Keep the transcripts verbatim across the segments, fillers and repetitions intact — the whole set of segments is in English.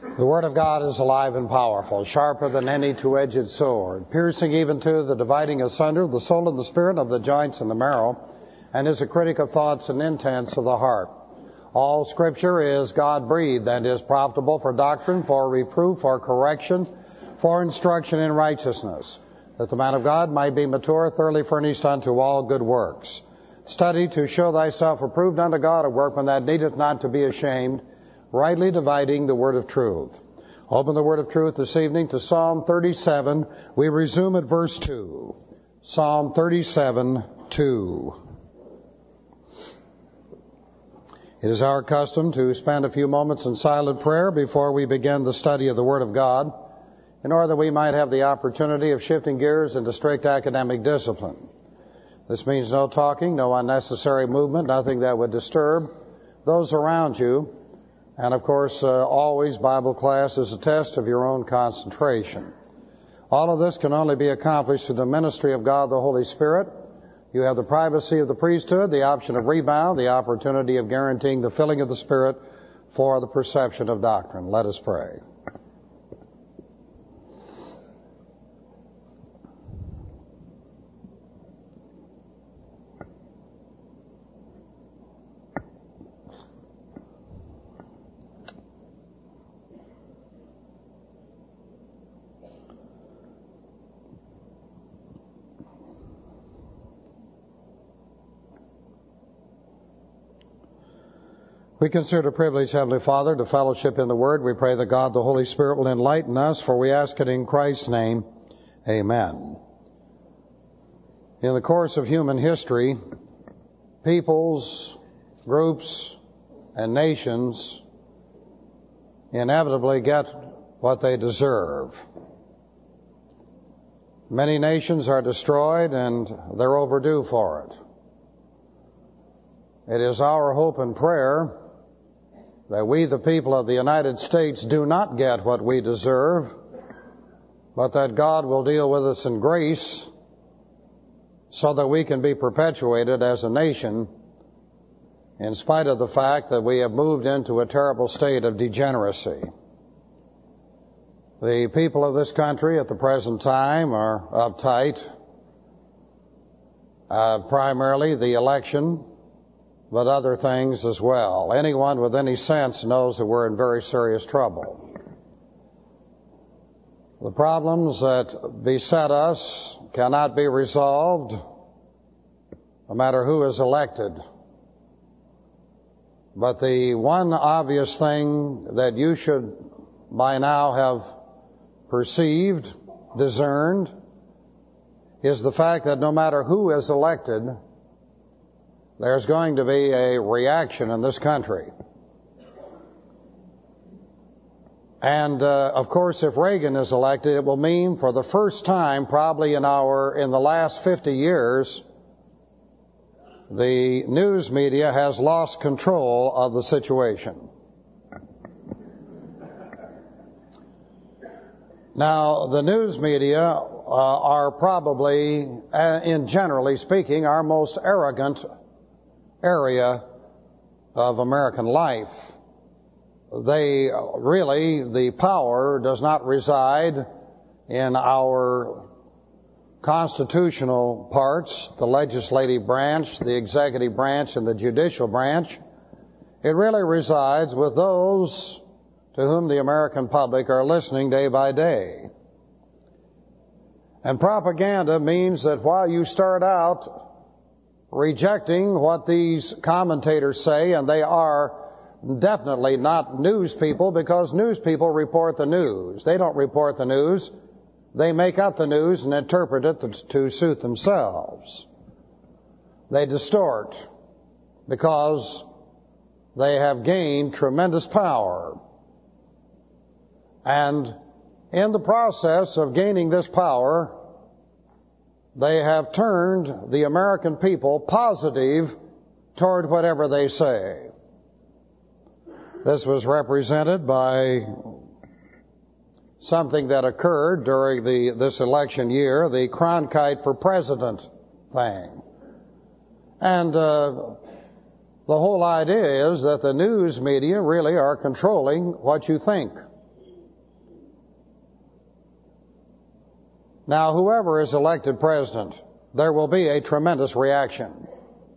The Word of God is alive and powerful, sharper than any two-edged sword, piercing even to the dividing asunder of the soul and the spirit, of the joints and the marrow, and is a critic of thoughts and intents of the heart. All Scripture is God-breathed and is profitable for doctrine, for reproof, for correction, for instruction in righteousness, that the man of God might be mature, thoroughly furnished unto all good works. Study to show thyself approved unto God, a workman that needeth not to be ashamed, rightly dividing the word of truth. Open the word of truth this evening to Psalm thirty-seven. We resume at verse two. Psalm thirty-seven, two. It is our custom to spend a few moments in silent prayer before we begin the study of the Word of God, in order that we might have the opportunity of shifting gears into strict academic discipline. This means no talking, no unnecessary movement, nothing that would disturb those around you. And, of course, uh, always Bible class is a test of your own concentration. All of this can only be accomplished through the ministry of God the Holy Spirit. You have the privacy of the priesthood, the option of rebound, the opportunity of guaranteeing the filling of the Spirit for the perception of doctrine. Let us pray. We consider it a privilege, Heavenly Father, to fellowship in the Word. We pray that God, the Holy Spirit, will enlighten us, for we ask it in Christ's name. Amen. In the course of human history, peoples, groups, and nations inevitably get what they deserve. Many nations are destroyed, and they're overdue for it. It is our hope and prayer that we, the people of the United States, do not get what we deserve, but that God will deal with us in grace so that we can be perpetuated as a nation in spite of the fact that we have moved into a terrible state of degeneracy. The people of this country at the present time are uptight, uh, primarily the election, but other things as well. Anyone with any sense knows that we're in very serious trouble. The problems that beset us cannot be resolved no matter who is elected. But the one obvious thing that you should by now have perceived, discerned, is the fact that no matter who is elected, there's going to be a reaction in this country. And, uh, of course, if Reagan is elected, it will mean for the first time probably in our, in the last fifty years, the news media has lost control of the situation. Now, the news media uh, are probably, uh, in generally speaking, our most arrogant area of American life. They really, the power does not reside in our constitutional parts, the legislative branch, the executive branch, and the judicial branch. It really resides with those to whom the American public are listening day by day. And propaganda means that while you start out rejecting what these commentators say, and they are definitely not news people, because news people report the news. They don't report the news. They make up the news and interpret it to suit themselves. They distort because they have gained tremendous power. And in the process of gaining this power, they have turned the American people positive toward whatever they say. This was represented by something that occurred during the this election year, the Cronkite for President thing. And uh, the whole idea is that the news media really are controlling what you think. Now, whoever is elected president, there will be a tremendous reaction.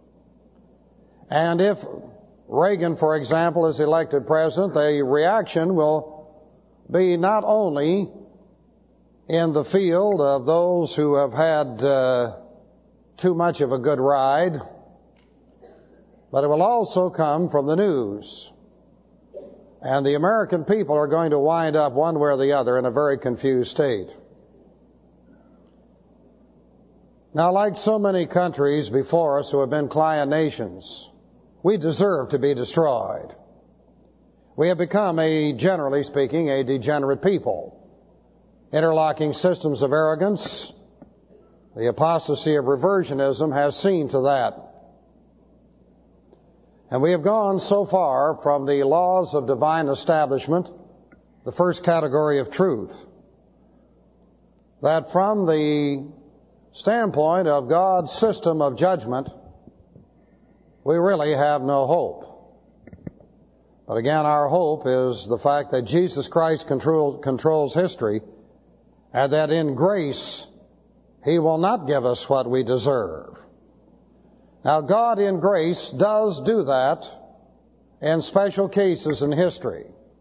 And if Reagan, for example, is elected president, the reaction will be not only in the field of those who have had uh, too much of a good ride, but it will also come from the news. And the American people are going to wind up one way or the other in a very confused state. Now, like so many countries before us who have been client nations, we deserve to be destroyed. We have become, a, generally speaking, a degenerate people. Interlocking systems of arrogance, the apostasy of reversionism has seen to that. And we have gone so far from the laws of divine establishment, the first category of truth, that from the standpoint of God's system of judgment, we really have no hope. But again, our hope is the fact that Jesus Christ control, controls history, and that in grace He will not give us what we deserve. Now, God in grace does do that in special cases in history.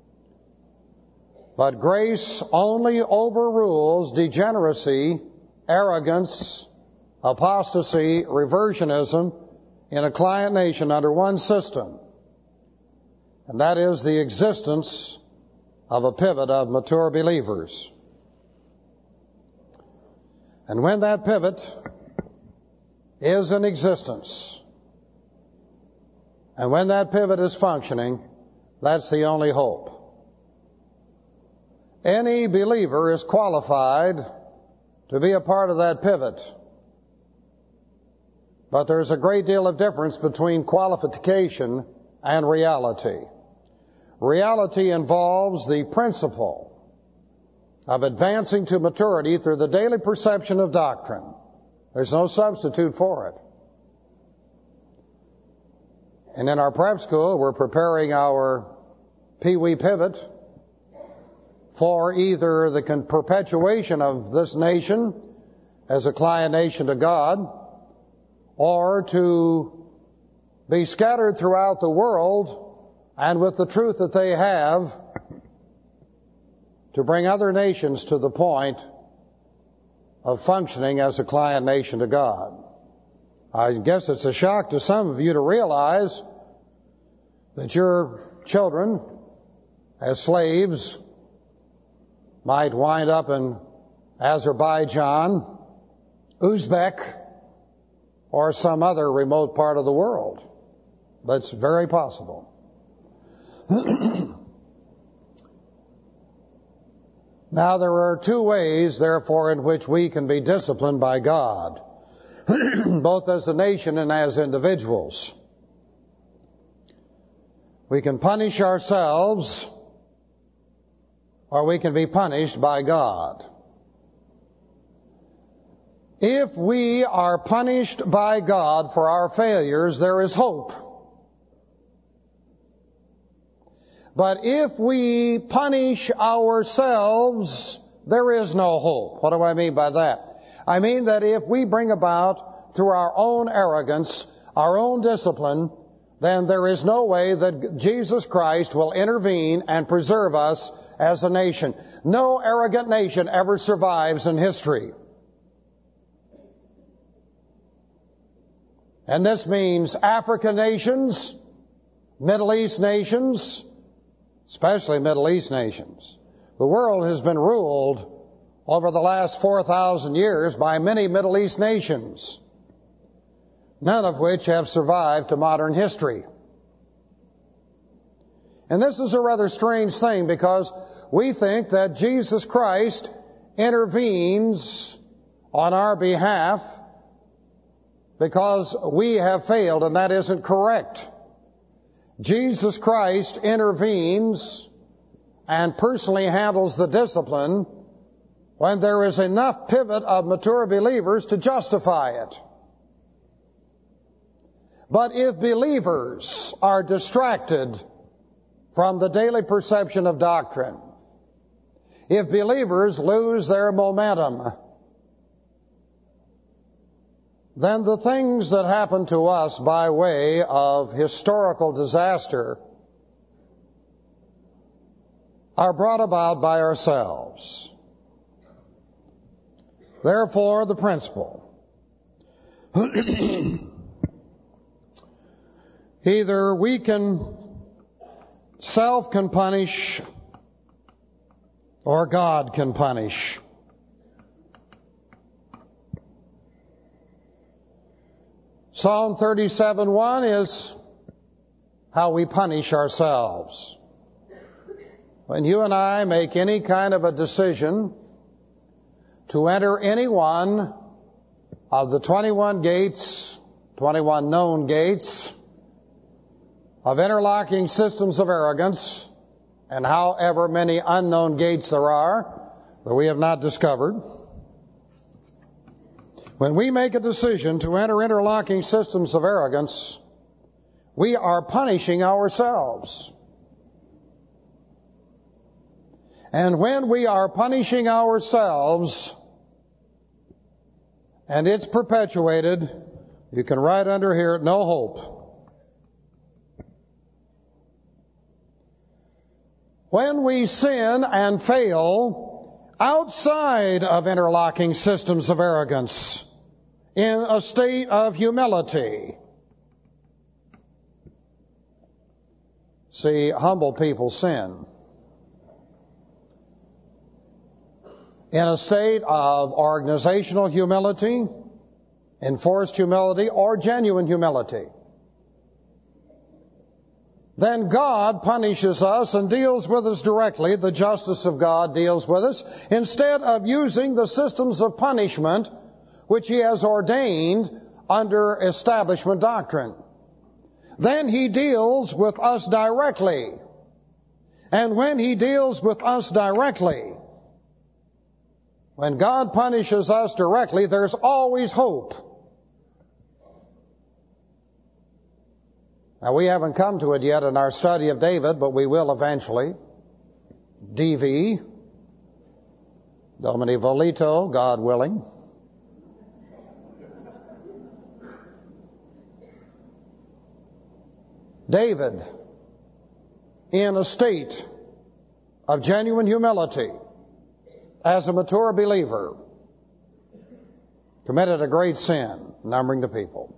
But grace only overrules degeneracy, arrogance, apostasy, reversionism in a client nation under one system. And that is the existence of a pivot of mature believers. And when that pivot is in existence, and when that pivot is functioning, that's the only hope. Any believer is qualified to be a part of that pivot. But there's a great deal of difference between qualification and reality. Reality involves the principle of advancing to maturity through the daily perception of doctrine. There's no substitute for it. And in our prep school, we're preparing our Pee Wee pivot for either the perpetuation of this nation as a client nation to God, or to be scattered throughout the world, and with the truth that they have, to bring other nations to the point of functioning as a client nation to God. I guess it's a shock to some of you to realize that your children, as slaves, might wind up in Azerbaijan, Uzbek, or some other remote part of the world. That's very possible. Now, there are two ways, therefore, in which we can be disciplined by God, both as a nation and as individuals. We can punish ourselves, or we can be punished by God. If we are punished by God for our failures, there is hope. But if we punish ourselves, there is no hope. What do I mean by that? I mean that if we bring about, through our own arrogance, our own discipline, then there is no way that Jesus Christ will intervene and preserve us as a nation. No arrogant nation ever survives in history. And this means African nations, Middle East nations, especially Middle East nations. The world has been ruled over the last four thousand years by many Middle East nations, none of which have survived to modern history. And this is a rather strange thing, because we think that Jesus Christ intervenes on our behalf because we have failed, and that isn't correct. Jesus Christ intervenes and personally handles the discipline when there is enough pivot of mature believers to justify it. But if believers are distracted from the daily perception of doctrine, if believers lose their momentum, then the things that happen to us by way of historical disaster are brought about by ourselves. Therefore, the principle: either we can, self can punish, or God can punish. Psalm thirty-seven one is how we punish ourselves. When you and I make any kind of a decision to enter any one of the twenty-one gates, twenty-one known gates of interlocking systems of arrogance, and however many unknown gates there are that we have not discovered, when we make a decision to enter interlocking systems of arrogance, we are punishing ourselves. And when we are punishing ourselves, and it's perpetuated, you can write under here, no hope. When we sin and fail outside of interlocking systems of arrogance, in a state of humility. See, humble people sin. In a state of organizational humility, enforced humility, or genuine humility, then God punishes us and deals with us directly. The justice of God deals with us instead of using the systems of punishment which He has ordained under establishment doctrine. Then He deals with us directly. And when He deals with us directly, when God punishes us directly, there's always hope. Now, we haven't come to it yet in our study of David, but we will eventually. D V, Domini Volito, God willing. David, in a state of genuine humility, as a mature believer, committed a great sin, numbering the people.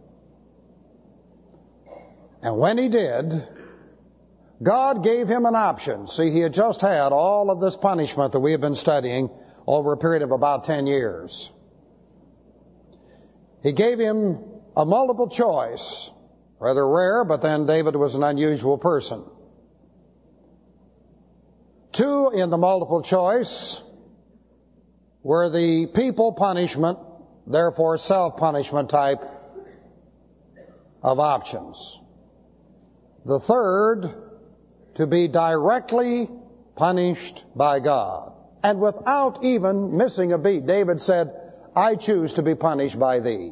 And when he did, God gave him an option. See, he had just had all of this punishment that we have been studying over a period of about ten years. He gave him a multiple choice. Rather rare, but then David was an unusual person. Two in the multiple choice were the people punishment, therefore self-punishment type of options. The third, to be directly punished by God. And without even missing a beat, David said, I choose to be punished by thee.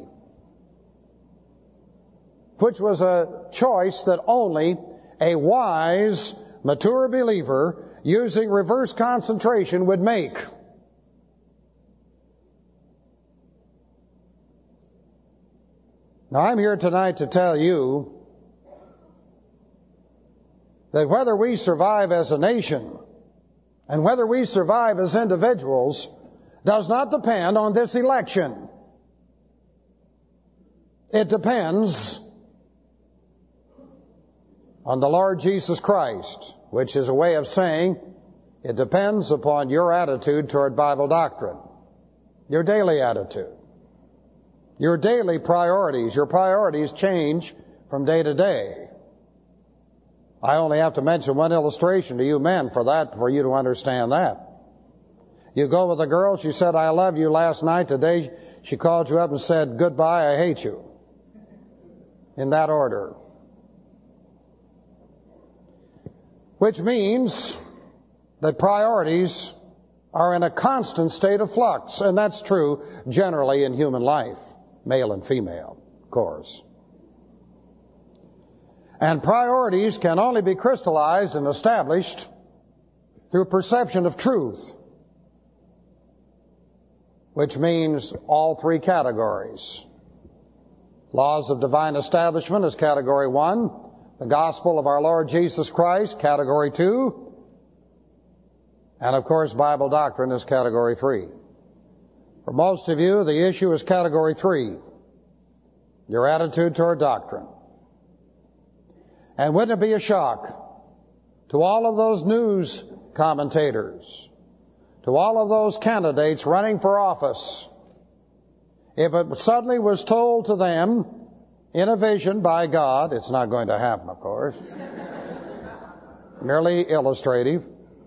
Which was a choice that only a wise, mature believer using reverse concentration would make. Now, I'm here tonight to tell you that whether we survive as a nation and whether we survive as individuals does not depend on this election. It depends on the Lord Jesus Christ, which is a way of saying it depends upon your attitude toward Bible doctrine, your daily attitude, your daily priorities. Your priorities change from day to day. I only have to mention one illustration to you men for that, for you to understand that. You go with a girl, she said, I love you last night. Today she called you up and said, goodbye, I hate you. In that order. Which means that priorities are in a constant state of flux. And that's true generally in human life, male and female, of course. And priorities can only be crystallized and established through perception of truth, which means all three categories. Laws of divine establishment is category one. The gospel of our Lord Jesus Christ, category two. And of course, Bible doctrine is category three. For most of you, the issue is category three. Your attitude toward doctrine. And wouldn't it be a shock to all of those news commentators, to all of those candidates running for office, if it suddenly was told to them in a vision by God, it's not going to happen, of course, merely illustrative,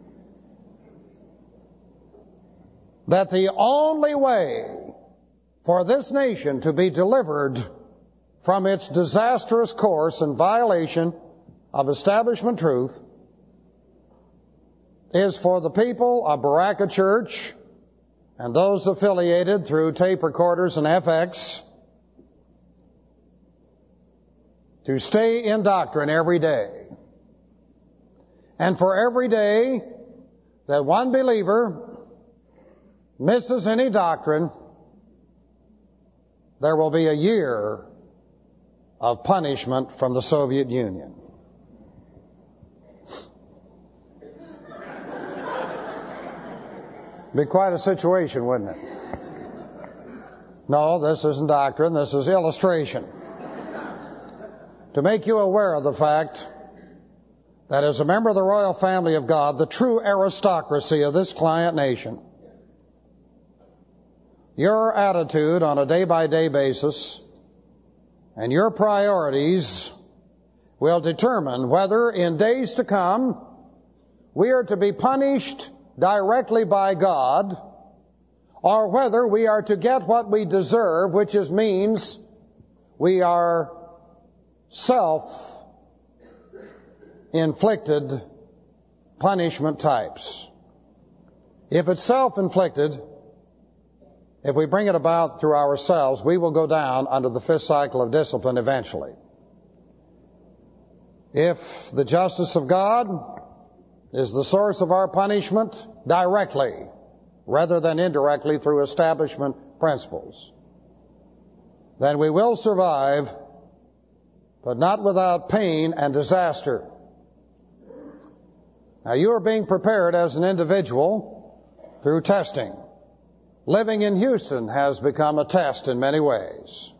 that the only way for this nation to be delivered from its disastrous course and violation of establishment truth is for the people of Baraka Church and those affiliated through tape recorders and F X to stay in doctrine every day. And for every day that one believer misses any doctrine, there will be a year of punishment from the Soviet Union. Be quite a situation, wouldn't it? No, this isn't doctrine, this is illustration. To make you aware of the fact that as a member of the royal family of God, the true aristocracy of this client nation, your attitude on a day-by-day basis and your priorities will determine whether in days to come we are to be punished directly by God, or whether we are to get what we deserve, which is means we are self-inflicted punishment types. If it's self-inflicted, if we bring it about through ourselves, we will go down under the fifth cycle of discipline eventually. If the justice of God is the source of our punishment directly, rather than indirectly through establishment principles, then we will survive, but not without pain and disaster. Now, you are being prepared as an individual through testing. Living in Houston has become a test in many ways.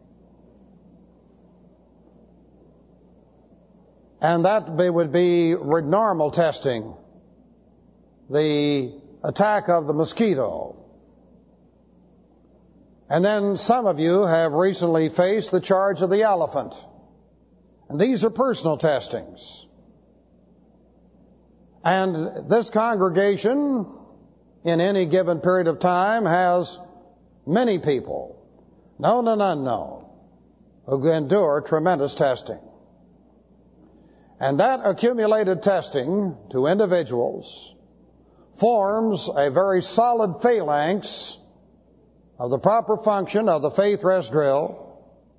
And that would be normal testing. The attack of the mosquito. And then some of you have recently faced the charge of the elephant. And these are personal testings. And this congregation, in any given period of time, has many people, known and unknown, who endure tremendous testing. And that accumulated testing to individuals forms a very solid phalanx of the proper function of the faith rest drill,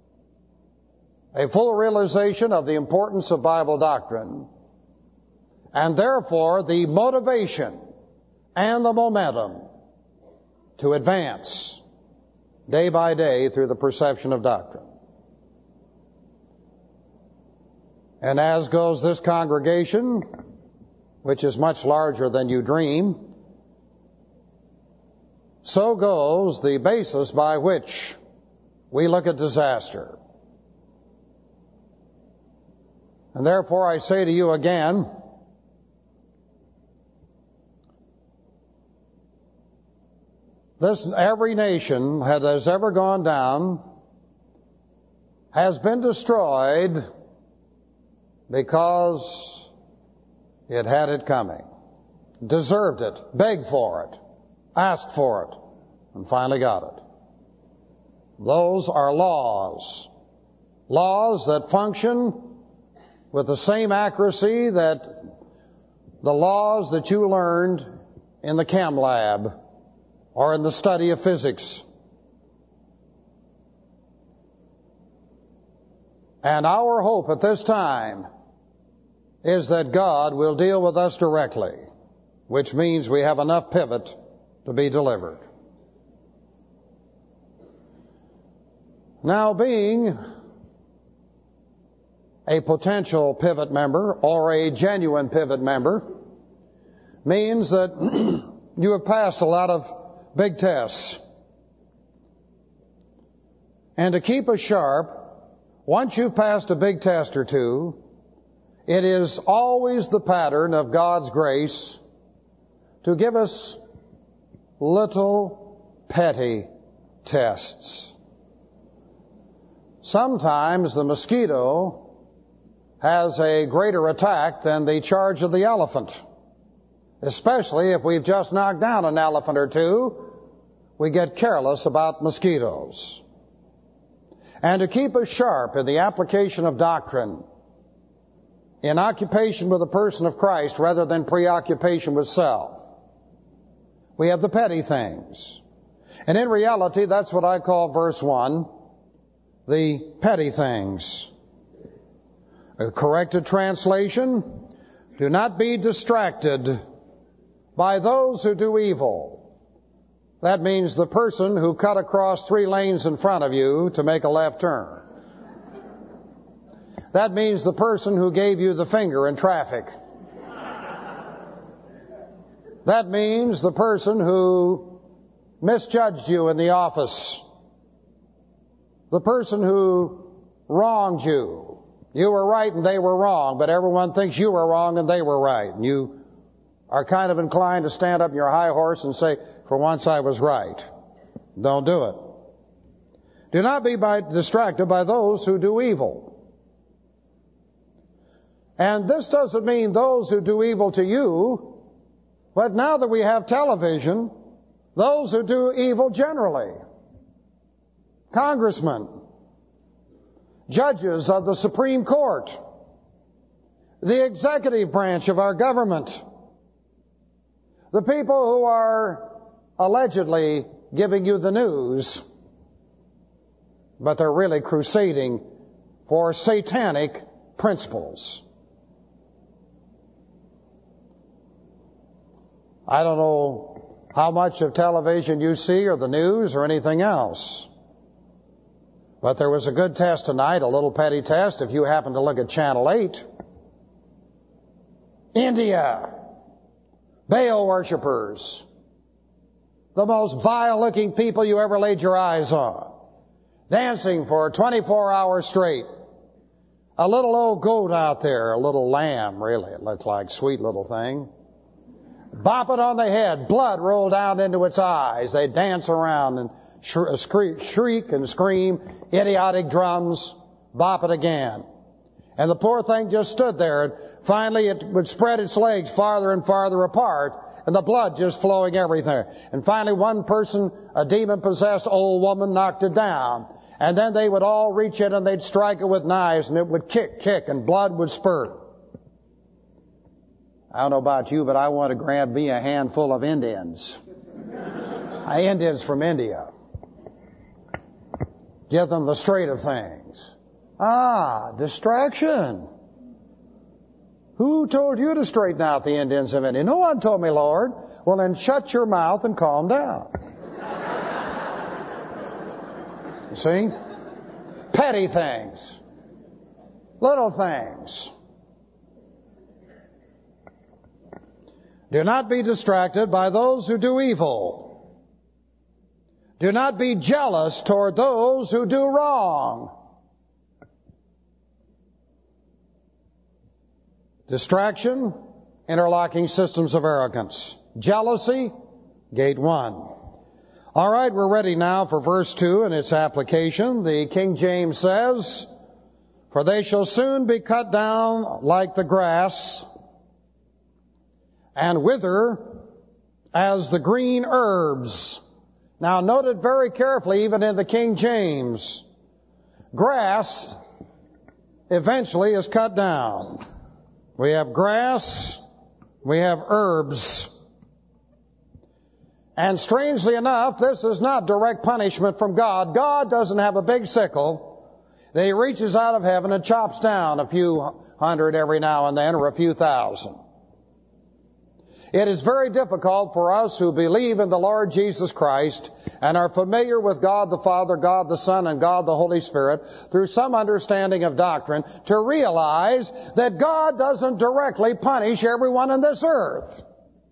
a full realization of the importance of Bible doctrine, and therefore the motivation and the momentum to advance day by day through the perception of doctrine. And as goes this congregation, which is much larger than you dream, so goes the basis by which we look at disaster. And therefore I say to you again, this, every nation that has ever gone down has been destroyed because it had it coming, deserved it, begged for it, asked for it, and finally got it. Those are laws. Laws that function with the same accuracy that the laws that you learned in the chem lab or in the study of physics. And our hope at this time is that God will deal with us directly, which means we have enough pivot to be delivered. Now, being a potential pivot member or a genuine pivot member means that you have passed a lot of big tests. And to keep us sharp, once you've passed a big test or two, it is always the pattern of God's grace to give us little petty tests. Sometimes the mosquito has a greater attack than the charge of the elephant. Especially if we've just knocked down an elephant or two, we get careless about mosquitoes. And to keep us sharp in the application of doctrine, in occupation with the person of Christ rather than preoccupation with self, we have the petty things. And in reality, that's what I call verse one, the petty things. A corrected translation, do not be distracted by those who do evil. That means the person who cut across three lanes in front of you to make a left turn. That means the person who gave you the finger in traffic. That means the person who misjudged you in the office. The person who wronged you. You were right and they were wrong, but everyone thinks you were wrong and they were right. And you are kind of inclined to stand up your high horse and say, for once I was right. Don't do it. Do not be by, distracted by those who do evil. And this doesn't mean those who do evil to you, but now that we have television, those who do evil generally. Congressmen, judges of the Supreme Court, the executive branch of our government, the people who are allegedly giving you the news, but they're really crusading for satanic principles. I don't know how much of television you see or the news or anything else. But there was a good test tonight, a little petty test, if you happen to look at Channel eight. India. Baal worshippers. The most vile-looking people you ever laid your eyes on. Dancing for twenty-four hours straight. A little old goat out there, a little lamb, really. It looked like, sweet little thing. Bop it on the head. Blood rolled down into its eyes. They dance around and shriek and scream. Idiotic drums. Bop it again. And the poor thing just stood there. And finally it would spread its legs farther and farther apart. And the blood just flowing everywhere. And finally one person, a demon-possessed old woman, knocked it down. And then they would all reach in and they'd strike it with knives. And it would kick, kick, and blood would spurt. I don't know about you, but I want to grab me a handful of Indians. Indians from India. Give them the straight of things. Ah, distraction. Who told you to straighten out the Indians of India? No one told me, Lord. Well, then shut your mouth and calm down. You see? Petty things. Little things. Do not be distracted by those who do evil. Do not be jealous toward those who do wrong. Distraction, interlocking systems of arrogance. Jealousy, gate one. All right, we're ready now for verse two and its application. The King James says, "For they shall soon be cut down like the grass, and wither as the green herbs." Now note it very carefully, even in the King James. Grass eventually is cut down. We have grass, we have herbs. And strangely enough, this is not direct punishment from God. God doesn't have a big sickle that He reaches out of heaven and chops down a few hundred every now and then, or a few thousand. It is very difficult for us who believe in the Lord Jesus Christ and are familiar with God the Father, God the Son, and God the Holy Spirit through some understanding of doctrine to realize that God doesn't directly punish everyone on this earth.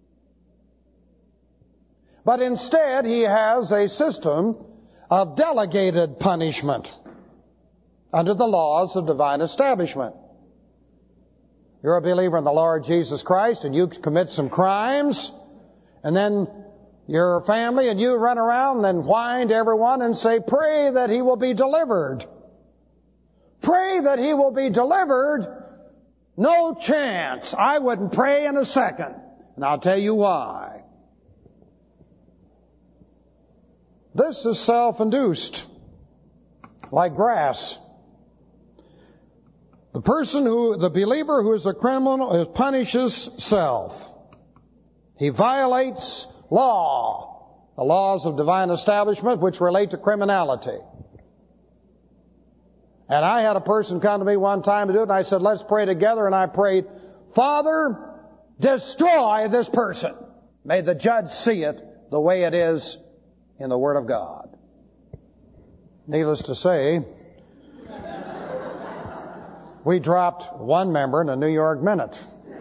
But instead, He has a system of delegated punishment under the laws of divine establishment. You're a believer in the Lord Jesus Christ and you commit some crimes, and then your family and you run around and whine to everyone and say, pray that he will be delivered. Pray that he will be delivered. No chance. I wouldn't pray in a second. And I'll tell you why. This is self-induced, like grass. The person who, the believer who is a criminal, punishes self. He violates law, the laws of divine establishment which relate to criminality. And I had a person come to me one time to do it, and I said, let's pray together. And I prayed, Father, destroy this person. May the judge see it the way it is in the Word of God. Needless to say, we dropped one member in the New York Minute.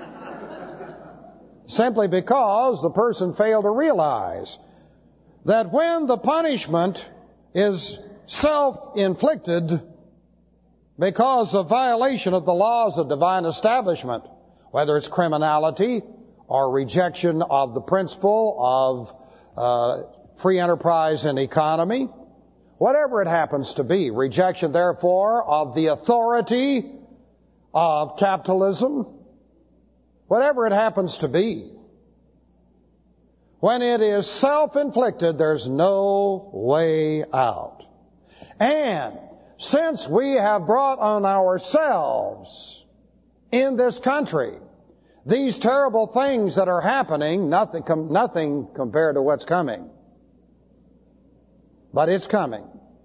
Simply because the person failed to realize that when the punishment is self-inflicted because of violation of the laws of divine establishment, whether it's criminality or rejection of the principle of uh, free enterprise and economy, whatever it happens to be, rejection, therefore, of the authority of capitalism, whatever it happens to be, when it is self-inflicted, there's no way out. And since we have brought on ourselves in this country these terrible things that are happening, nothing, nothing compared to what's coming, but it's coming.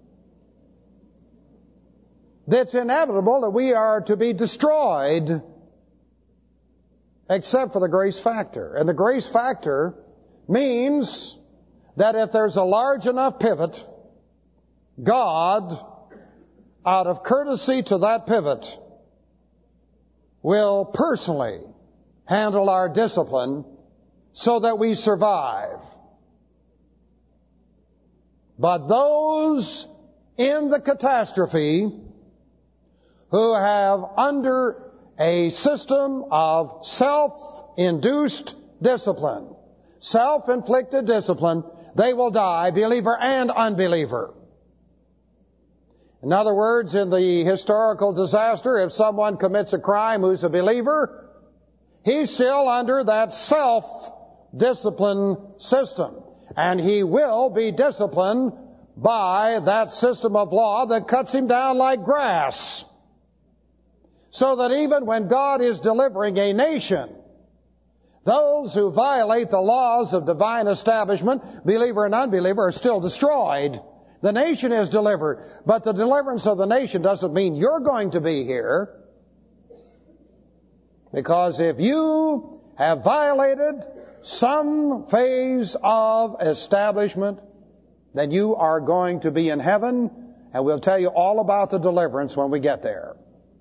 It's inevitable that we are to be destroyed except for the grace factor. And the grace factor means that if there's a large enough pivot, God, out of courtesy to that pivot, will personally handle our discipline so that we survive. But those in the catastrophe who have, under a system of self-induced discipline, self-inflicted discipline, they will die, believer and unbeliever. In other words, in the historical disaster, if someone commits a crime who's a believer, he's still under that self-discipline system, and he will be disciplined by that system of law that cuts him down like grass. So that even when God is delivering a nation, those who violate the laws of divine establishment, believer and unbeliever, are still destroyed. The nation is delivered, but the deliverance of the nation doesn't mean you're going to be here. Because if you have violated some phase of establishment, then you are going to be in heaven, and we'll tell you all about the deliverance when we get there.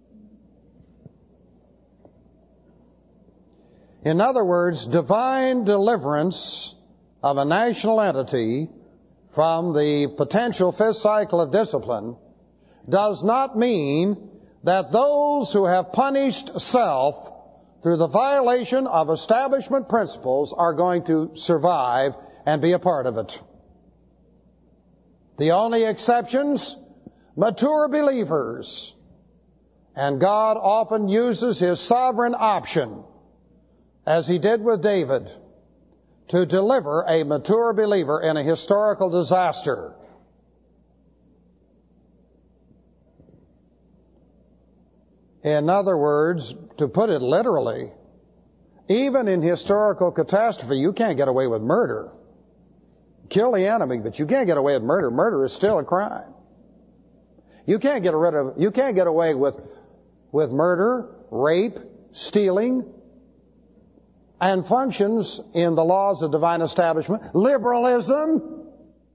In other words, divine deliverance of a national entity from the potential fifth cycle of discipline does not mean that those who have punished self through the violation of establishment principles are going to survive and be a part of it. The only exceptions, mature believers. And God often uses His sovereign option, as He did with David, to deliver a mature believer in a historical disaster. In other words, to put it literally, even in historical catastrophe, you can't get away with murder. Kill the enemy, but you can't get away with murder. Murder is still a crime. You can't get rid of, you can't get away with, with murder, rape, stealing, and functions in the laws of divine establishment, liberalism,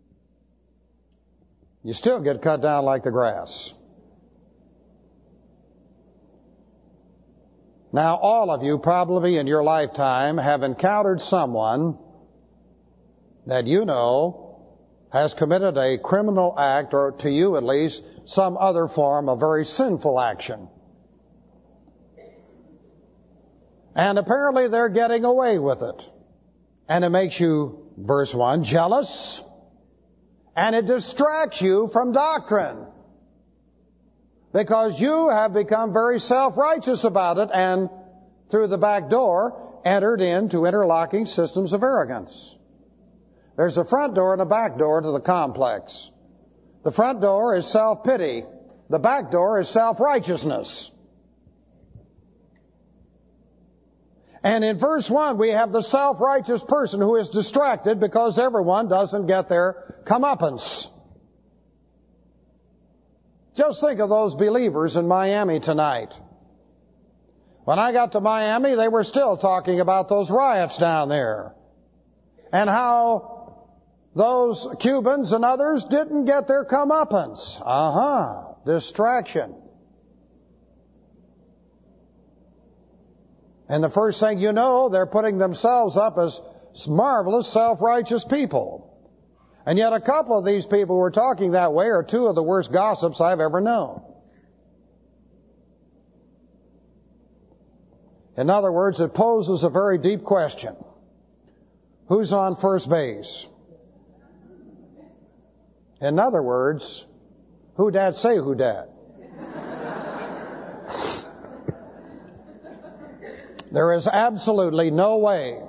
you still get cut down like the grass. Now, all of you probably in your lifetime have encountered someone that you know has committed a criminal act, or to you at least, some other form of very sinful action. And apparently they're getting away with it. And it makes you, verse one, jealous. And it distracts you from doctrine. Because you have become very self-righteous about it and through the back door entered into interlocking systems of arrogance. There's a front door and a back door to the complex. The front door is self-pity. The back door is self-righteousness. And in verse one, we have the self-righteous person who is distracted because everyone doesn't get their comeuppance. Just think of those believers in Miami tonight. When I got to Miami, they were still talking about those riots down there. And how those Cubans and others didn't get their comeuppance. Uh-huh. Distraction. And the first thing you know, they're putting themselves up as marvelous, self-righteous people. And yet a couple of these people who are talking that way are two of the worst gossips I've ever known. In other words, it poses a very deep question. Who's on first base? In other words, who dat say who dat? There is absolutely no way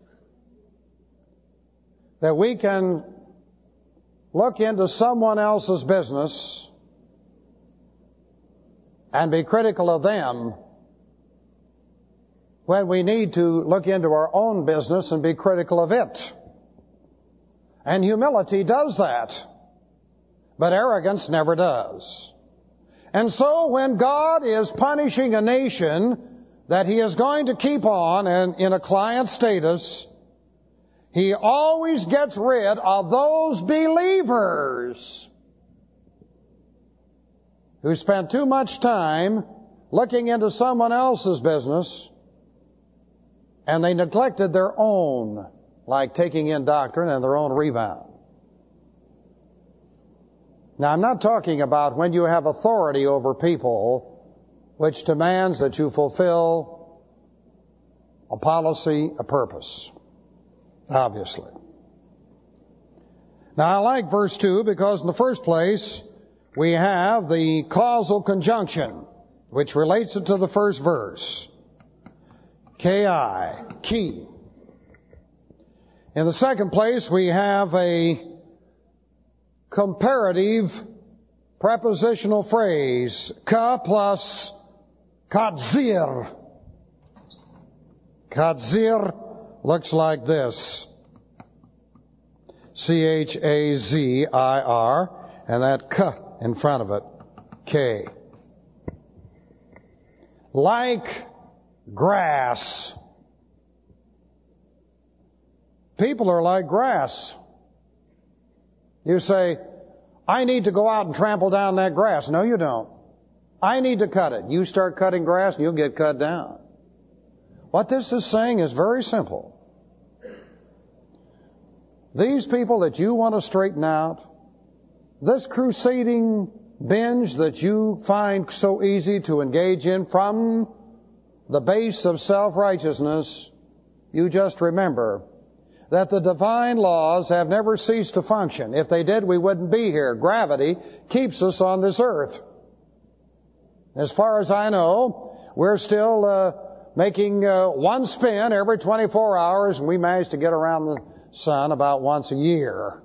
that we can look into someone else's business and be critical of them when we need to look into our own business and be critical of it. And humility does that, but arrogance never does. And so when God is punishing a nation that He is going to keep on and in a client status, He always gets rid of those believers who spent too much time looking into someone else's business and they neglected their own, like taking in doctrine and their own rebound. Now, I'm not talking about when you have authority over people which demands that you fulfill a policy, a purpose, obviously. Now, I like verse two because in the first place, we have the causal conjunction, which relates it to the first verse. K-I, key. In the second place, we have a comparative prepositional phrase, ka plus Kadzir. Kadzir looks like this. C H A Z I R, and that K in front of it, K. Like grass. People are like grass. You say, I need to go out and trample down that grass. No, you don't. I need to cut it. You start cutting grass and you'll get cut down. What this is saying is very simple. These people that you want to straighten out, this crusading binge that you find so easy to engage in from the base of self-righteousness, you just remember that the divine laws have never ceased to function. If they did, we wouldn't be here. Gravity keeps us on this earth. As far as I know, we're still uh, making uh, one spin every twenty-four hours, and we manage to get around the sun about once a year.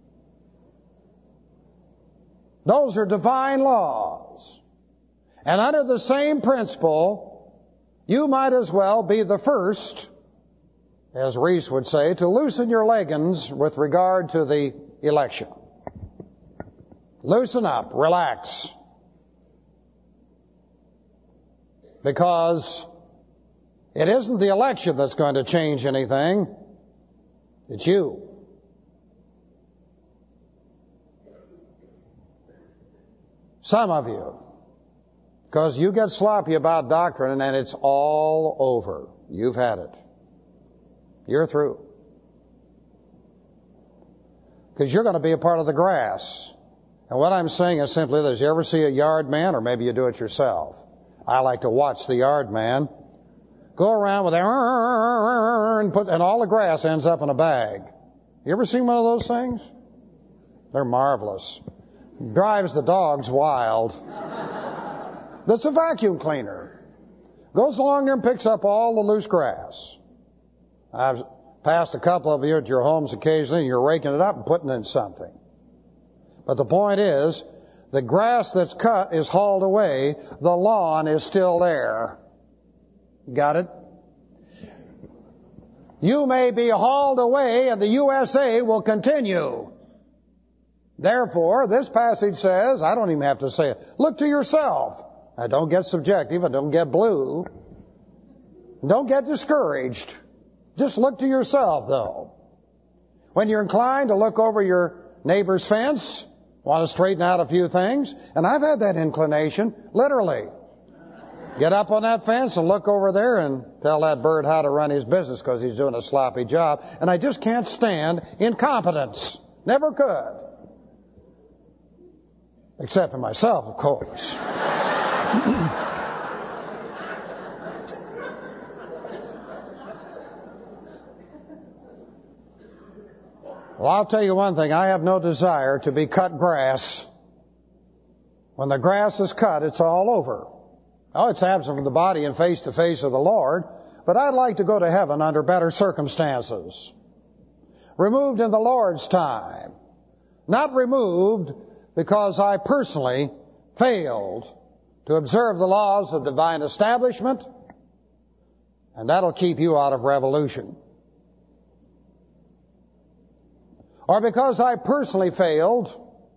Those are divine laws. And under the same principle, you might as well be the first, as Reese would say, to loosen your leggings with regard to the election. Loosen up, relax. Because It isn't the election that's going to change anything. It's you. Some of you. Because you get sloppy about doctrine and it's all over. You've had it. You're through. Because you're going to be a part of the grass. And what I'm saying is simply this. You ever see a yard man, or maybe you do it yourself? I like to watch the yard man go around with and put, and all the grass ends up in a bag. You ever seen one of those things? They're marvelous. Drives the dogs wild. That's a vacuum cleaner. Goes along there and picks up all the loose grass. I've passed a couple of you at your homes occasionally, and you're raking it up and putting it in something. But the point is, the grass that's cut is hauled away. The lawn is still there. Got it? You may be hauled away, and the U S A will continue. Therefore, this passage says, I don't even have to say it, look to yourself. Now, don't get subjective and don't get blue. Don't get discouraged. Just look to yourself, though. When you're inclined to look over your neighbor's fence, want to straighten out a few things, and I've had that inclination, literally. Get up on that fence and look over there and tell that bird how to run his business because he's doing a sloppy job. And I just can't stand incompetence. Never could. Except in myself, of course. Well, I'll tell you one thing. I have no desire to be cut grass. When the grass is cut, it's all over. Oh, it's absent from the body and face to face of the Lord, but I'd like to go to heaven under better circumstances. Removed in the Lord's time. Not removed because I personally failed to observe the laws of divine establishment, and that'll keep you out of revolution. Or because I personally failed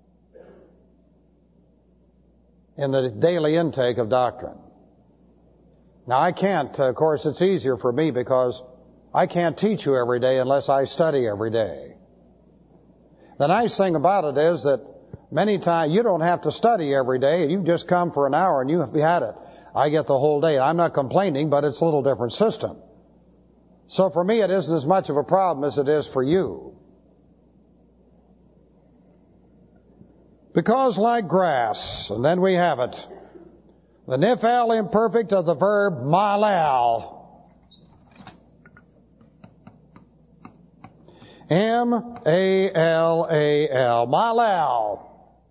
in the daily intake of doctrine. Now, I can't, of course, it's easier for me because I can't teach you every day unless I study every day. The nice thing about it is that many times you don't have to study every day. You just come for an hour and you have had it. I get the whole day. I'm not complaining, but it's a little different system. So for me, it isn't as much of a problem as it is for you. Because like grass, and then we have it, the nifal imperfect of the verb malal. M A L A L. Malal.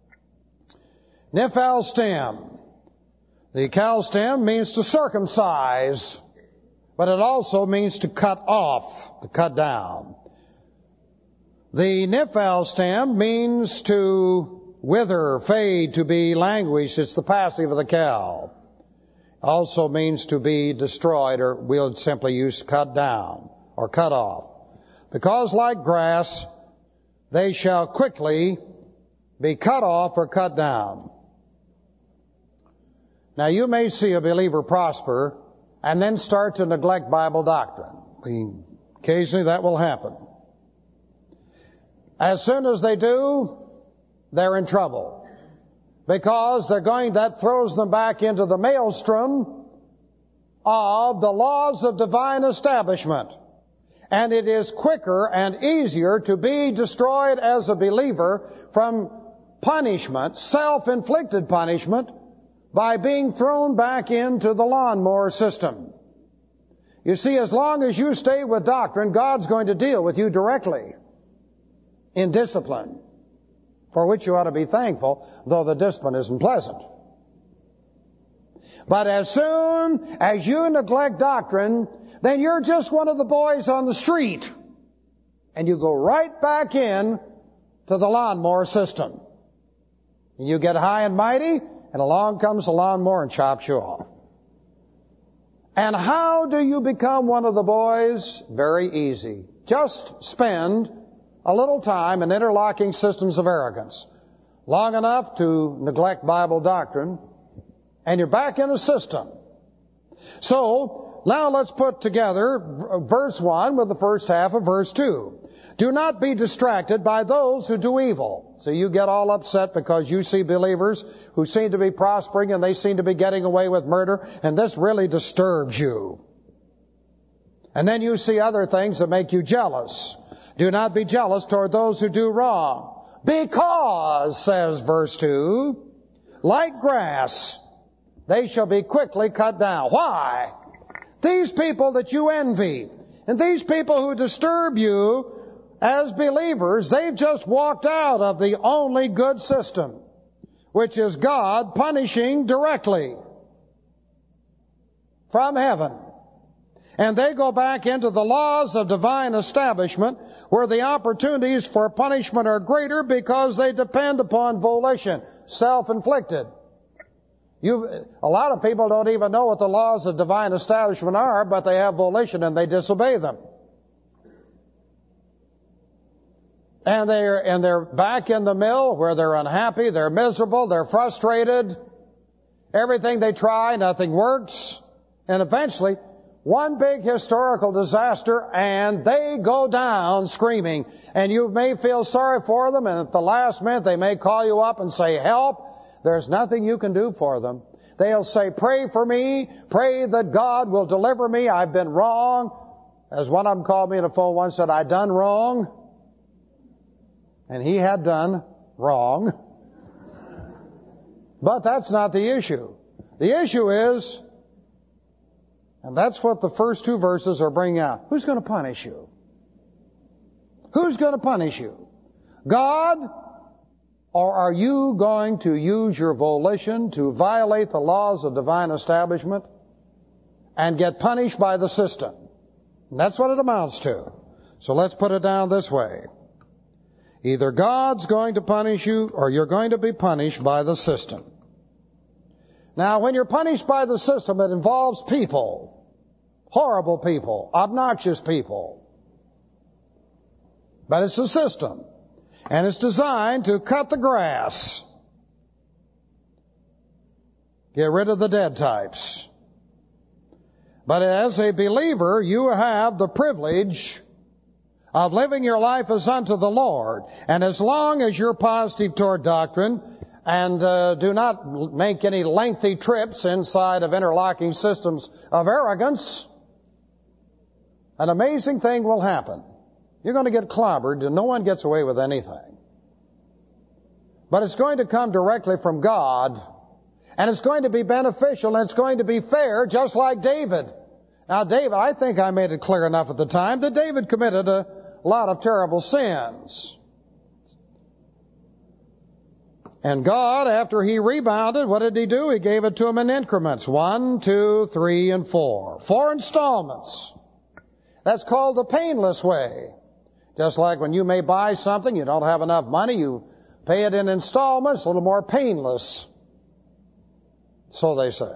Nifal stem. The cal stem means to circumcise, but it also means to cut off, to cut down. The nifal stem means to wither, fade, to be languished. It's the passive of the cal. Also means to be destroyed, or we'll simply use cut down or cut off. Because like grass, they shall quickly be cut off or cut down. Now you may see a believer prosper and then start to neglect Bible doctrine. We, occasionally that will happen. As soon as they do, they're in trouble. Because they're going, that throws them back into the maelstrom of the laws of divine establishment. And it is quicker and easier to be destroyed as a believer from punishment, self-inflicted punishment, by being thrown back into the lawnmower system. You see, as long as you stay with doctrine, God's going to deal with you directly in discipline, for which you ought to be thankful, though the discipline isn't pleasant. But as soon as you neglect doctrine, then you're just one of the boys on the street, and you go right back in to the lawnmower system. And you get high and mighty, and along comes the lawnmower and chops you off. And how do you become one of the boys? Very easy. Just spend a little time in interlocking systems of arrogance, long enough to neglect Bible doctrine, and you're back in a system. So, now let's put together verse one with the first half of verse two. Do not be distracted by those who do evil. So you get all upset because you see believers who seem to be prospering and they seem to be getting away with murder, and this really disturbs you. And then you see other things that make you jealous. Do not be jealous toward those who do wrong. Because, says verse two, like grass, they shall be quickly cut down. Why? These people that you envy, and these people who disturb you as believers, they've just walked out of the only good system, which is God punishing directly from heaven. And they go back into the laws of divine establishment, where the opportunities for punishment are greater because they depend upon volition, self-inflicted. You, a lot of people don't even know what the laws of divine establishment are, but they have volition and they disobey them. And they're, and they're back in the mill where they're unhappy, they're miserable, they're frustrated. Everything they try, nothing works. And eventually, one big historical disaster, and they go down screaming. And you may feel sorry for them, and at the last minute they may call you up and say, help. There's nothing you can do for them. They'll say, pray for me, pray that God will deliver me, I've been wrong. As one of them called me on the phone once, said, I done wrong. And he had done wrong. But that's not the issue. The issue is, and that's what the first two verses are bringing out, who's going to punish you? Who's going to punish you? God? Or are you going to use your volition to violate the laws of divine establishment and get punished by the system? And that's what it amounts to. So let's put it down this way. Either God's going to punish you or you're going to be punished by the system. Now, when you're punished by the system, it involves people. Horrible people. Obnoxious people. But it's a system. And it's designed to cut the grass. Get rid of the dead types. But as a believer, you have the privilege of living your life as unto the Lord. And as long as you're positive toward doctrine and uh, do not make any lengthy trips inside of interlocking systems of arrogance, an amazing thing will happen. You're going to get clobbered, and no one gets away with anything. But it's going to come directly from God, and it's going to be beneficial, and it's going to be fair, just like David. Now, David, I think I made it clear enough at the time that David committed a lot of terrible sins. And God, after he rebounded, what did he do? He gave it to him in increments. One, two, three, and four. Four installments. That's called the painless way. Just like when you may buy something, you don't have enough money, you pay it in installments, a little more painless. So they say.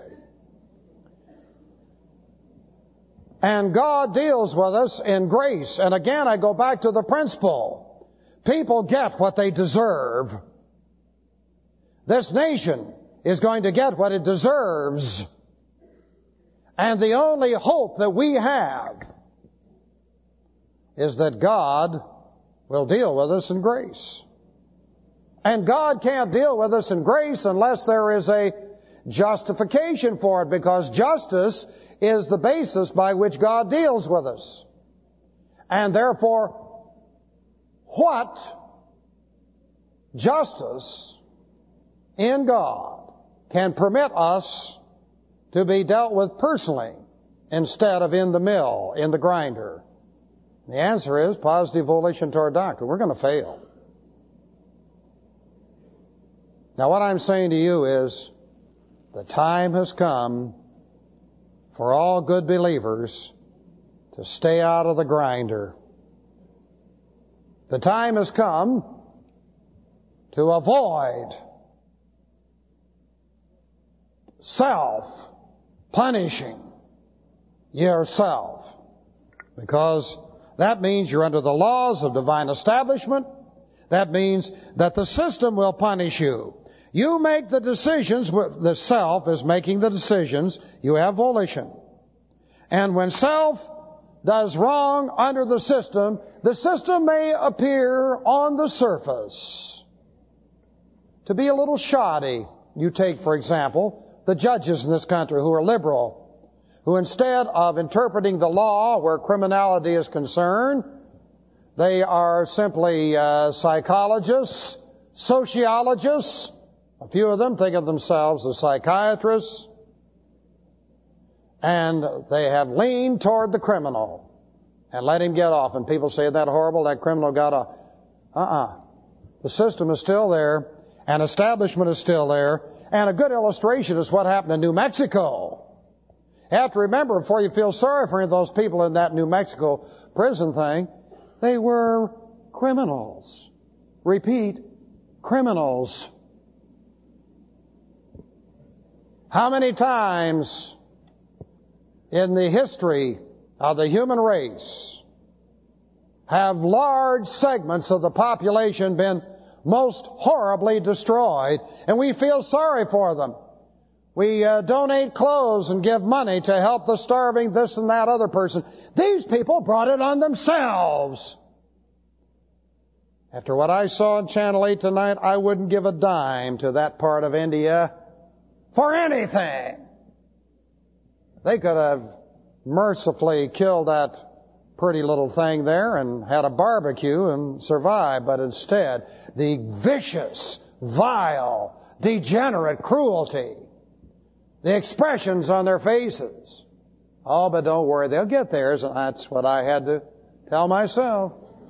And God deals with us in grace. And again, I go back to the principle. People get what they deserve. This nation is going to get what it deserves. And the only hope that we have is that God will deal with us in grace. And God can't deal with us in grace unless there is a justification for it, because justice is the basis by which God deals with us. And therefore, what justice in God can permit us to be dealt with personally instead of in the mill, in the grinder? The answer is positive volition toward doctrine. We're going to fail. Now, what I'm saying to you is the time has come for all good believers to stay out of the grinder. The time has come to avoid self-punishing yourself, because that means you're under the laws of divine establishment. That means that the system will punish you. You make the decisions. The self is making the decisions. You have volition. And when self does wrong under the system, the system may appear on the surface to be a little shoddy. You take, for example, the judges in this country who are liberal, who instead of interpreting the law where criminality is concerned, they are simply uh, psychologists, sociologists. A few of them think of themselves as psychiatrists. And they have leaned toward the criminal and let him get off. And people say, isn't that horrible? That criminal got off. Uh-uh. The system is still there, and establishment is still there. And a good illustration is what happened in New Mexico. You have to remember, before you feel sorry for any of those people in that New Mexico prison thing, they were criminals. Repeat, criminals. How many times in the history of the human race have large segments of the population been most horribly destroyed, and we feel sorry for them? We uh, donate clothes and give money to help the starving, this and that other person. These people brought it on themselves. After what I saw on Channel eight tonight, I wouldn't give a dime to that part of India for anything. They could have mercifully killed that pretty little thing there and had a barbecue and survived, but instead, the vicious, vile, degenerate cruelty, the expressions on their faces. Oh, but don't worry, they'll get theirs, and that's what I had to tell myself.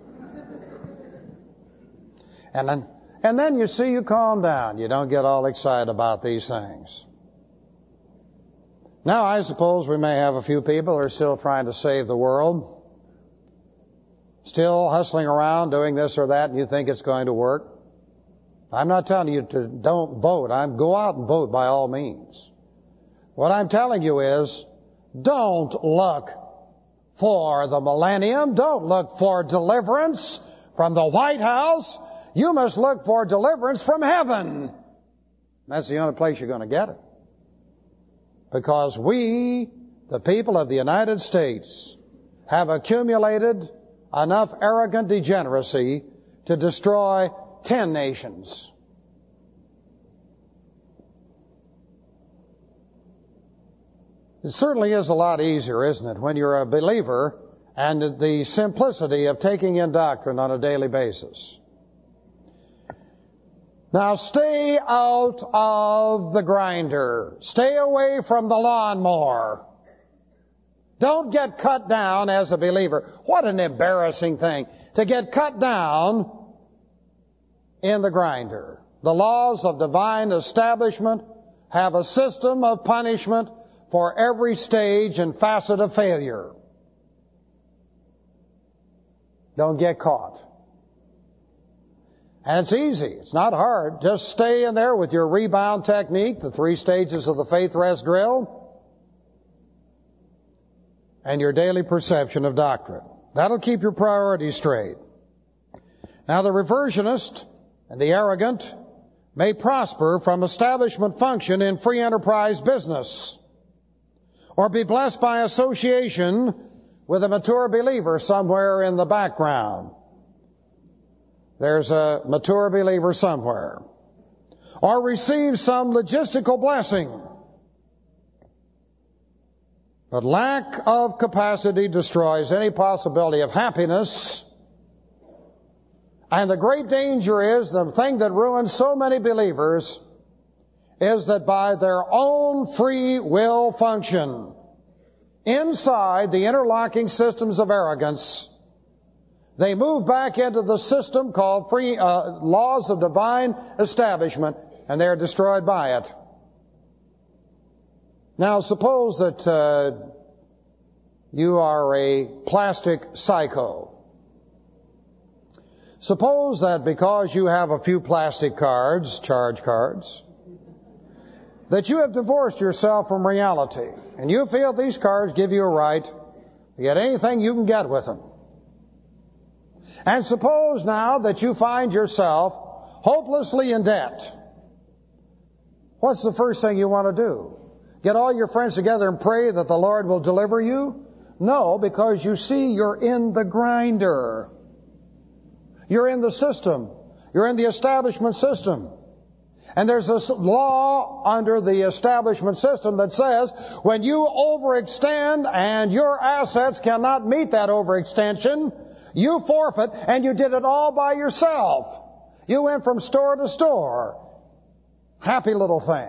And then, and then you see, you calm down. You don't get all excited about these things. Now, I suppose we may have a few people who are still trying to save the world, still hustling around doing this or that, and you think it's going to work. I'm not telling you to don't vote. I'm go out and vote by all means. What I'm telling you is, don't look for the millennium. Don't look for deliverance from the White House. You must look for deliverance from heaven. That's the only place you're going to get it. Because we, the people of the United States, have accumulated enough arrogant degeneracy to destroy ten nations. It certainly is a lot easier, isn't it, when you're a believer and the simplicity of taking in doctrine on a daily basis. Now stay out of the grinder. Stay away from the lawnmower. Don't get cut down as a believer. What an embarrassing thing to get cut down in the grinder. The laws of divine establishment have a system of punishment for every stage and facet of failure. Don't get caught. And it's easy. It's not hard. Just stay in there with your rebound technique, the three stages of the faith rest drill, and your daily perception of doctrine. That'll keep your priorities straight. Now, the reversionist and the arrogant may prosper from establishment function in free enterprise business, or be blessed by association with a mature believer somewhere in the background. There's a mature believer somewhere. Or receive some logistical blessing. But lack of capacity destroys any possibility of happiness. And the great danger is, the thing that ruins so many believers is that by their own free will function, inside the interlocking systems of arrogance, they move back into the system called free uh, laws of divine establishment, and they're destroyed by it. Now, suppose that uh, you are a plastic psycho. Suppose that because you have a few plastic cards, charge cards, that you have divorced yourself from reality, and you feel these cards give you a right to get anything you can get with them. And suppose now that you find yourself hopelessly in debt. What's the first thing you want to do? Get all your friends together and pray that the Lord will deliver you? No, because you see, you're in the grinder. You're in the system. You're in the establishment system. And there's this law under the establishment system that says when you overextend and your assets cannot meet that overextension, you forfeit, and you did it all by yourself. You went from store to store. Happy little thing.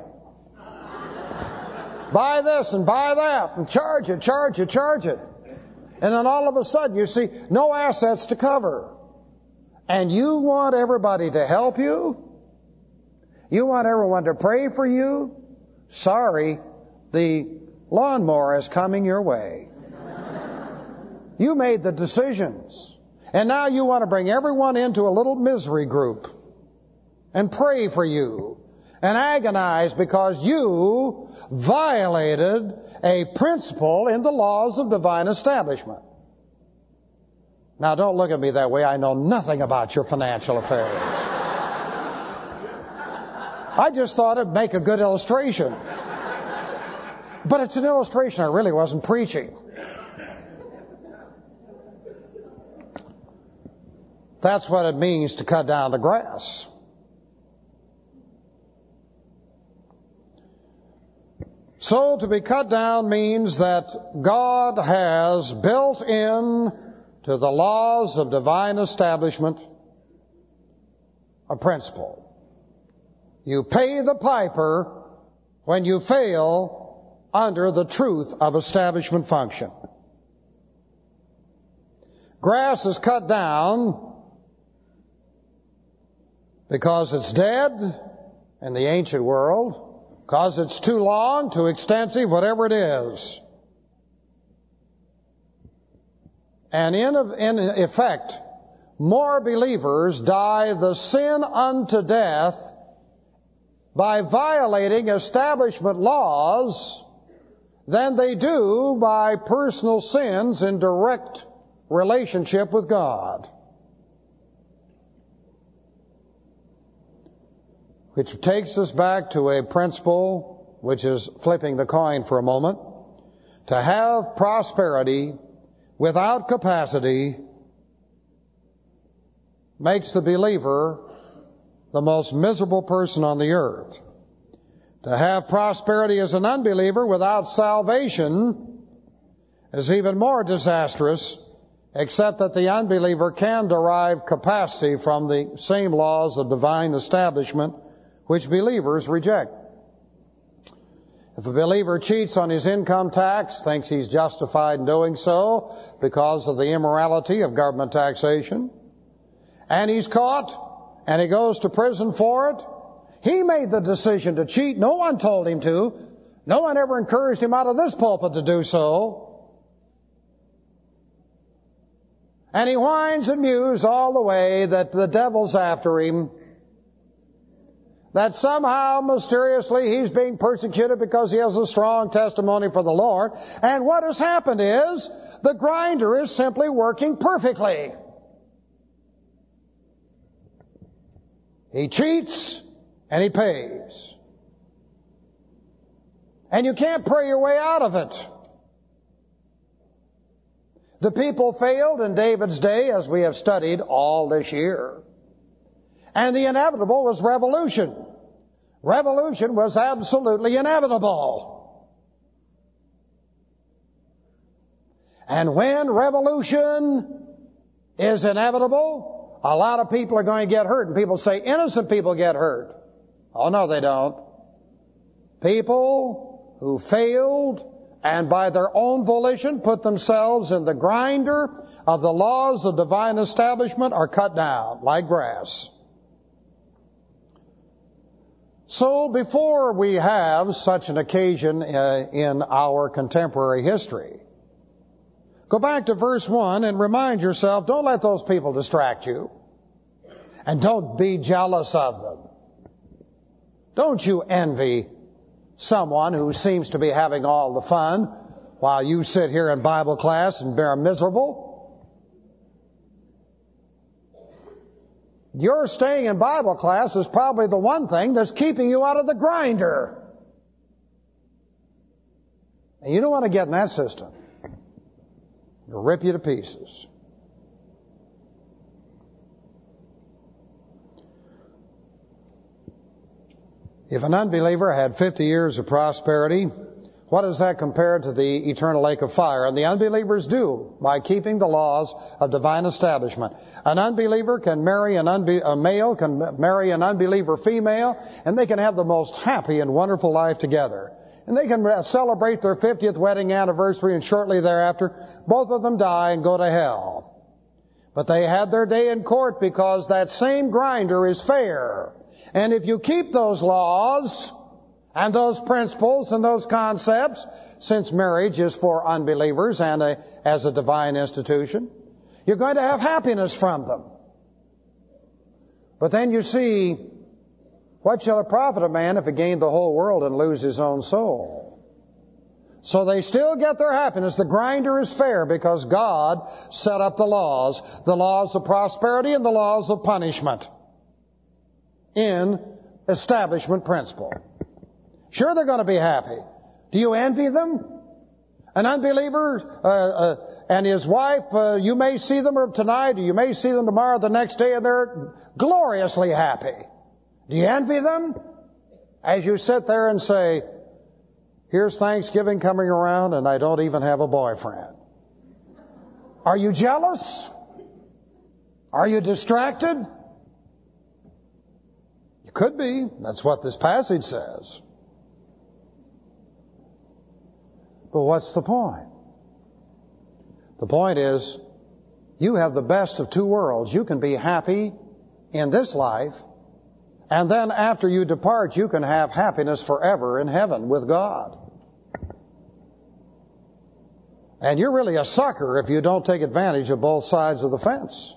Buy this and buy that and charge it, charge it, charge it. And then all of a sudden you see no assets to cover. And you want everybody to help you? You want everyone to pray for you? Sorry, the lawnmower is coming your way. You made the decisions. And now you want to bring everyone into a little misery group and pray for you and agonize because you violated a principle in the laws of divine establishment. Now, don't look at me that way. I know nothing about your financial affairs. I just thought it'd make a good illustration. But it's an illustration. I really wasn't preaching. That's what it means to cut down the grass. So to be cut down means that God has built in to the laws of divine establishment a principle. You pay the piper when you fail under the truth of establishment function. Grass is cut down because it's dead in the ancient world, because it's too long, too extensive, whatever it is. And in, in effect, more believers die the sin unto death by violating establishment laws than they do by personal sins in direct relationship with God. Which takes us back to a principle which is flipping the coin for a moment. To have prosperity without capacity makes the believer the most miserable person on the earth. To have prosperity as an unbeliever without salvation is even more disastrous, except that the unbeliever can derive capacity from the same laws of divine establishment which believers reject. If a believer cheats on his income tax, thinks he's justified in doing so because of the immorality of government taxation, and he's caught, and he goes to prison for it, he made the decision to cheat. No one told him to. No one ever encouraged him out of this pulpit to do so. And he whines and mews all the way that the devil's after him, that somehow, mysteriously, he's being persecuted because he has a strong testimony for the Lord. And what has happened is, the grinder is simply working perfectly. He cheats, and he pays. And you can't pray your way out of it. The people failed in David's day, as we have studied all this year. And the inevitable was revolution. Revolution was absolutely inevitable. And when revolution is inevitable, a lot of people are going to get hurt. And people say innocent people get hurt. Oh, no, they don't. People who failed and by their own volition put themselves in the grinder of the laws of divine establishment are cut down like grass. So before we have such an occasion uh, in our contemporary history, go back to verse one and remind yourself, don't let those people distract you. And don't be jealous of them. Don't you envy someone who seems to be having all the fun while you sit here in Bible class and bear miserable. Your staying in Bible class is probably the one thing that's keeping you out of the grinder. And you don't want to get in that system. It'll rip you to pieces. If an unbeliever had fifty years of prosperity, what does that compare to the eternal lake of fire? And the unbelievers do by keeping the laws of divine establishment. An unbeliever can marry an unbe- a male, can marry an unbeliever female, and they can have the most happy and wonderful life together. And they can celebrate their fiftieth wedding anniversary, and shortly thereafter, both of them die and go to hell. But they had their day in court because that same grinder is fair. And if you keep those laws and those principles and those concepts, since marriage is for unbelievers and a, as a divine institution, you're going to have happiness from them. But then you see, what shall it profit a man if he gain the whole world and lose his own soul? So they still get their happiness. The grinder is fair because God set up the laws, the laws of prosperity and the laws of punishment in establishment principle. Sure, they're going to be happy. Do you envy them? An unbeliever uh, uh, and his wife, uh, you may see them tonight, or you may see them tomorrow, the next day, and they're gloriously happy. Do you envy them? As you sit there and say, here's Thanksgiving coming around, and I don't even have a boyfriend. Are you jealous? Are you distracted? You could be. That's what this passage says. But what's the point? The point is, you have the best of two worlds. You can be happy in this life, and then after you depart, you can have happiness forever in heaven with God. And you're really a sucker if you don't take advantage of both sides of the fence.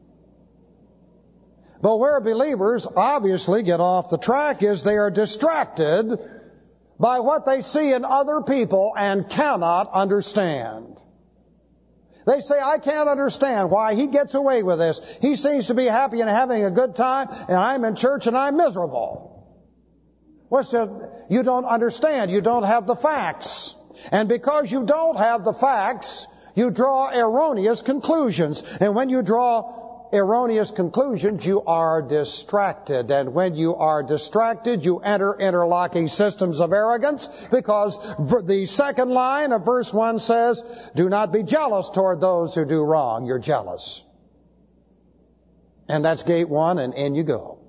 But where believers obviously get off the track is they are distracted by what they see in other people and cannot understand. They say, I can't understand why he gets away with this. He seems to be happy and having a good time, and I'm in church and I'm miserable. What's the, you don't understand. You don't have the facts. And because you don't have the facts, you draw erroneous conclusions. And when you draw erroneous conclusions, you are distracted. And when you are distracted, you enter interlocking systems of arrogance, because the second line of verse one says, do not be jealous toward those who do wrong. You're jealous. And that's gate one, and in you go.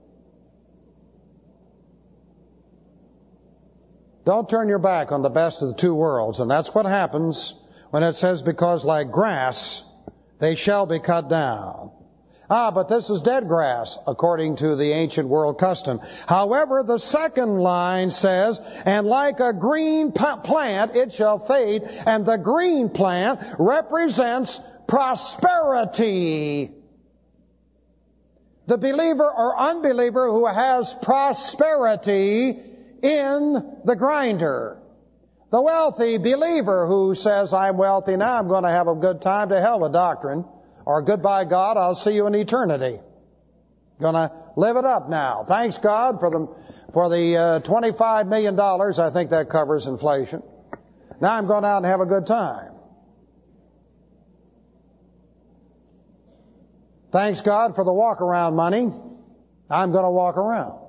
Don't turn your back on the best of the two worlds. And that's what happens when it says, because like grass, they shall be cut down. Ah, but this is dead grass, according to the ancient world custom. However, the second line says, and like a green plant, it shall fade. And the green plant represents prosperity. The believer or unbeliever who has prosperity in the grinder. The wealthy believer who says, I'm wealthy now, I'm going to have a good time, to hell with doctrine. Or goodbye, God, I'll see you in eternity. Gonna live it up now. Thanks, God, for the for the uh, twenty-five million dollars. I think that covers inflation. Now I'm going out and have a good time. Thanks, God, for the walk-around money. I'm going to walk around.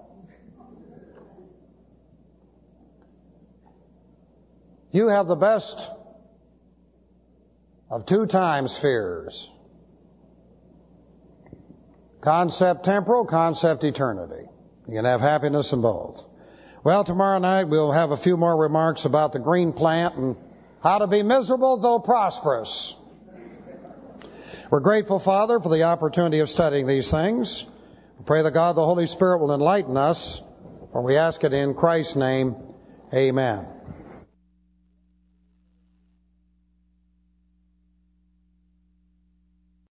You have the best of two time spheres. Concept temporal, concept eternity. You can have happiness in both. Well, tomorrow night we'll have a few more remarks about the green plant and how to be miserable though prosperous. We're grateful, Father, for the opportunity of studying these things. We pray that God the Holy Spirit will enlighten us, for we ask it in Christ's name. Amen.